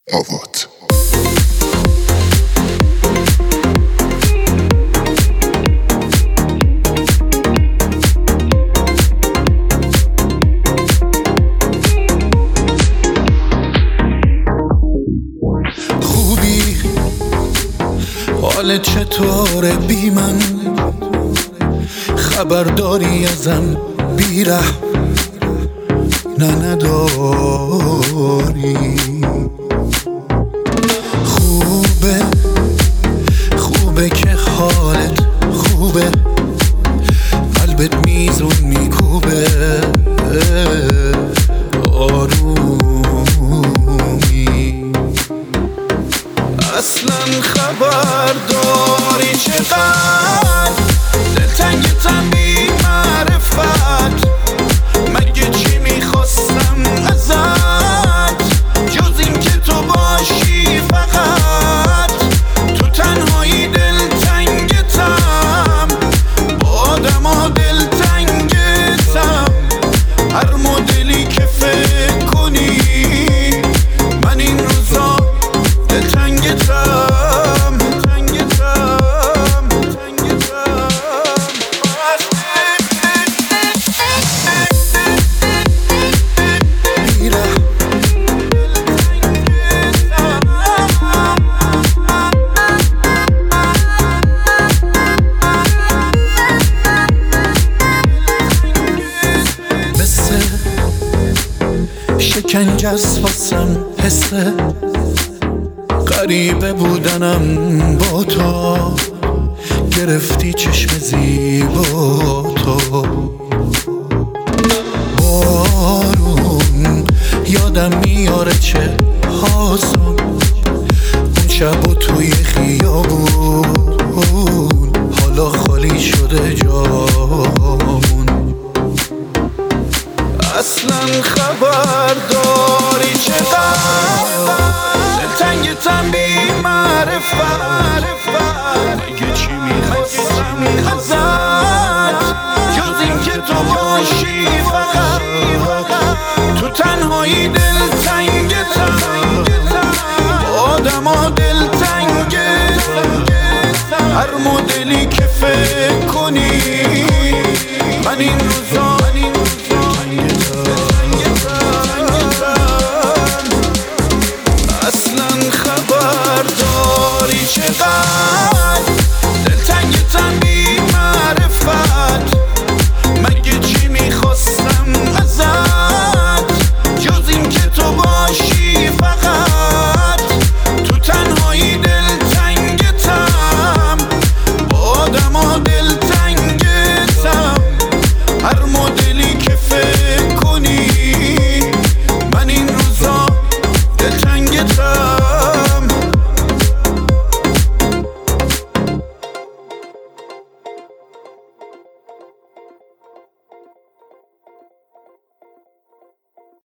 آوات. خوبی حالت چطوره بی من؟ خبرداری ازم بیره نه نداری. خوبه که حالت خوبه، قلبت میزون میکوبه آرومی. اصلا خبرداری چقدر دلتنگتم بی معرفت؟ مگه چی میخواستم ازت جز این که تو باشی فقط؟ تو تنهایی دلتنگتم، با آدم ها دلتنگتم، هر مدلی که فکر کنی من این روزا دلتنگتم. شکنجه از واسم حسه غریبه بودنم با تو، گرفتی چشم زیبا تو. بارون یادم میاره چه هاسم اون شب و توی خیابون، حالا خالی شده جامون. اصلا خبرداری چقدر دلتنگتم بی معرفت؟ مگه چی میخواستم ازت جز این که تو باشی فقط؟ تو تنهایی دلتنگتم، با آدم ها دلتنگتم، هر مدلی که فکر